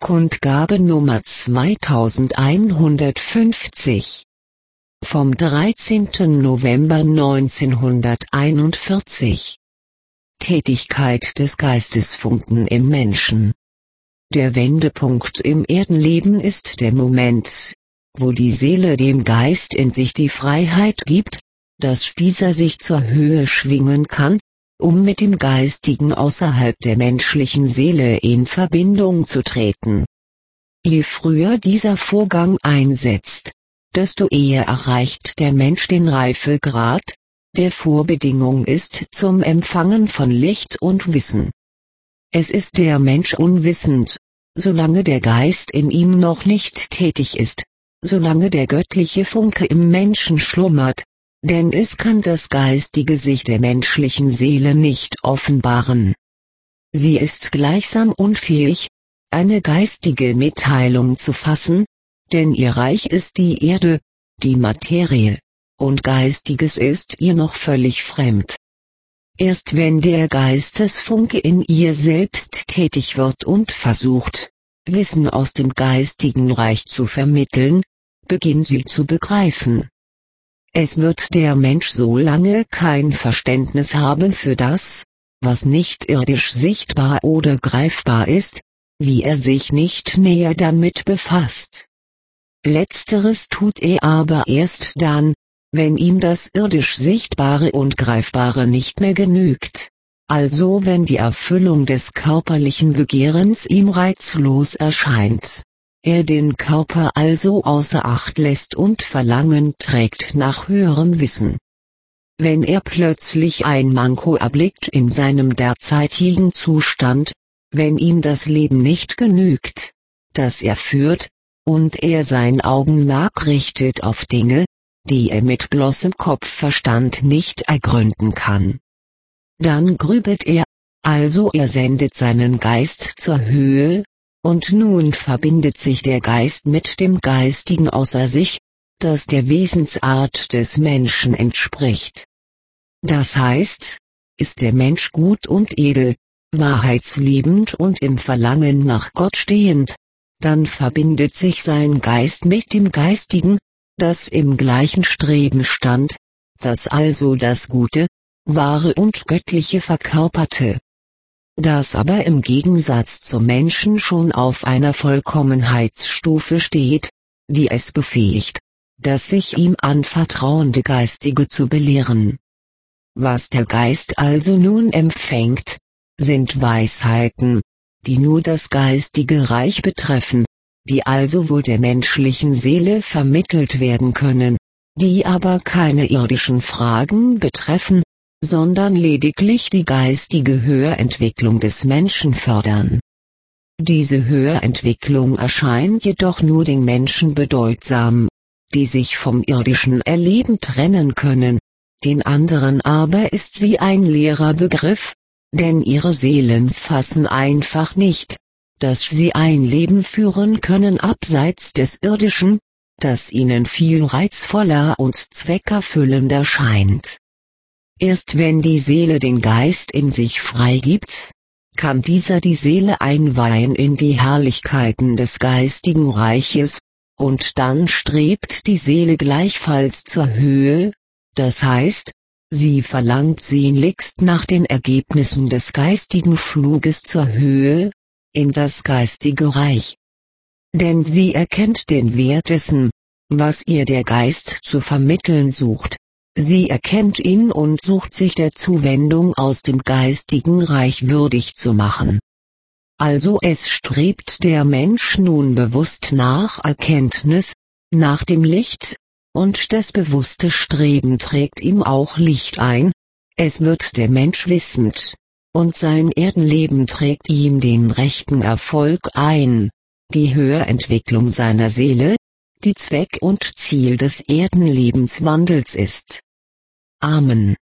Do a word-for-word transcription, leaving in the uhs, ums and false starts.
Kundgabe Nummer zweitausendeinhundertfünfzig vom dreizehnten November neunzehnhunderteinundvierzig. Tätigkeit des Geistesfunken im Menschen. Der Wendepunkt im Erdenleben ist der Moment, wo die Seele dem Geist in sich die Freiheit gibt, dass dieser sich zur Höhe schwingen kann, um mit dem Geistigen außerhalb der menschlichen Seele in Verbindung zu treten. Je früher dieser Vorgang einsetzt, desto eher erreicht der Mensch den Reifegrad, der Vorbedingung ist zum Empfangen von Licht und Wissen. Es ist der Mensch unwissend, solange der Geist in ihm noch nicht tätig ist, solange der göttliche Funke im Menschen schlummert, denn es kann das geistige sich der menschlichen Seele nicht offenbaren. Sie ist gleichsam unfähig, eine geistige Mitteilung zu fassen, denn ihr Reich ist die Erde, die Materie, und Geistiges ist ihr noch völlig fremd. Erst wenn der Geistesfunke in ihr selbst tätig wird und versucht, Wissen aus dem geistigen Reich zu vermitteln, beginnt sie zu begreifen. Es wird der Mensch so lange kein Verständnis haben für das, was nicht irdisch sichtbar oder greifbar ist, wie er sich nicht näher damit befasst. Letzteres tut er aber erst dann, wenn ihm das irdisch Sichtbare und Greifbare nicht mehr genügt, also wenn die Erfüllung des körperlichen Begehrens ihm reizlos erscheint, er den Körper also außer Acht lässt und Verlangen trägt nach höherem Wissen. Wenn er plötzlich ein Manko erblickt in seinem derzeitigen Zustand, wenn ihm das Leben nicht genügt, das er führt, und er sein Augenmerk richtet auf Dinge, die er mit bloßem Kopfverstand nicht ergründen kann. Dann grübelt er, also er sendet seinen Geist zur Höhe, und nun verbindet sich der Geist mit dem Geistigen außer sich, das der Wesensart des Menschen entspricht. Das heißt, ist der Mensch gut und edel, wahrheitsliebend und im Verlangen nach Gott stehend, dann verbindet sich sein Geist mit dem Geistigen, das im gleichen Streben stand, das also das Gute, Wahre und Göttliche verkörperte. Das aber im Gegensatz zum Menschen schon auf einer Vollkommenheitsstufe steht, die es befähigt, das sich ihm anvertrauende Geistige zu belehren. Was der Geist also nun empfängt, sind Weisheiten, die nur das geistige Reich betreffen, die also wohl der menschlichen Seele vermittelt werden können, die aber keine irdischen Fragen betreffen, sondern lediglich die geistige Höherentwicklung des Menschen fördern. Diese Höherentwicklung erscheint jedoch nur den Menschen bedeutsam, die sich vom irdischen Erleben trennen können, den anderen aber ist sie ein leerer Begriff, denn ihre Seelen fassen einfach nicht, dass sie ein Leben führen können abseits des Irdischen, das ihnen viel reizvoller und zweckerfüllender scheint. Erst wenn die Seele den Geist in sich freigibt, kann dieser die Seele einweihen in die Herrlichkeiten des geistigen Reiches, und dann strebt die Seele gleichfalls zur Höhe, das heißt, sie verlangt sehnlichst nach den Ergebnissen des geistigen Fluges zur Höhe, in das geistige Reich. Denn sie erkennt den Wert dessen, was ihr der Geist zu vermitteln sucht. Sie erkennt ihn und sucht sich der Zuwendung aus dem geistigen Reich würdig zu machen. Also es strebt der Mensch nun bewusst nach Erkenntnis, nach dem Licht, und das bewusste Streben trägt ihm auch Licht ein, es wird der Mensch wissend, und sein Erdenleben trägt ihm den rechten Erfolg ein, die Höherentwicklung seiner Seele, die Zweck und Ziel des Erdenlebenswandels ist. Amen.